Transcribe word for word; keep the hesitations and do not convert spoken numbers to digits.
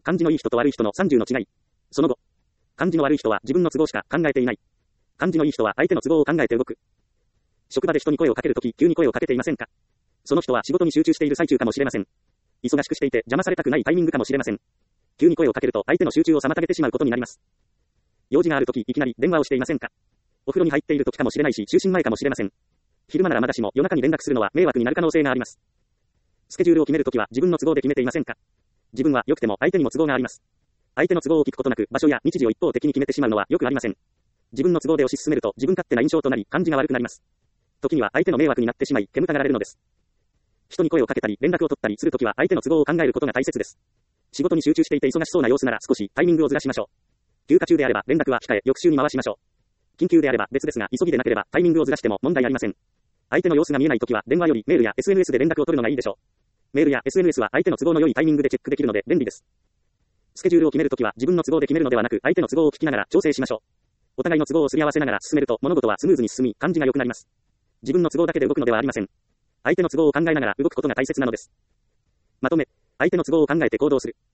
感じのいい人と悪い人のさんじゅうの違い。その後。感じの悪い人は自分の都合しか考えていない。感じのいい人は相手の都合を考えて動く。職場で人に声をかけるとき、急に声をかけていませんか？その人は仕事に集中している最中かもしれません。忙しくしていて邪魔されたくないタイミングかもしれません。急に声をかけると相手の集中を妨げてしまうことになります。用事があるとき、いきなり電話をしていませんか？お風呂に入っているときかもしれないし、就寝前かもしれません。昼間ならまだしも夜中に連絡するのは迷惑になる可能性があります。スケジュールを決めるときは自分の都合で決めていませんか？自分は良くても相手にも都合があります。相手の都合を聞くことなく場所や日時を一方的に決めてしまうのは良くありません。自分の都合で推し進めると自分勝手な印象となり感じが悪くなります。時には相手の迷惑になってしまい煙たがられるのです。人に声をかけたり連絡を取ったりするときは相手の都合を考えることが大切です。仕事に集中していて忙しそうな様子なら少しタイミングをずらしましょう。休暇中であれば連絡は控え翌週に回しましょう。緊急であれば別ですが急ぎでなければタイミングをずらしても問題ありません。相手の様子が見えないときは電話よりメールや エスエヌエス で連絡を取るのがいいでしょう。メールや エスエヌエス は相手の都合の良いタイミングでチェックできるので便利です。スケジュールを決めるときは自分の都合で決めるのではなく相手の都合を聞きながら調整しましょう。お互いの都合をすり合わせながら進めると物事はスムーズに進み感じが良くなります。自分の都合だけで動くのではありません。相手の都合を考えながら動くことが大切なのです。まとめ、相手の都合を考えて行動する。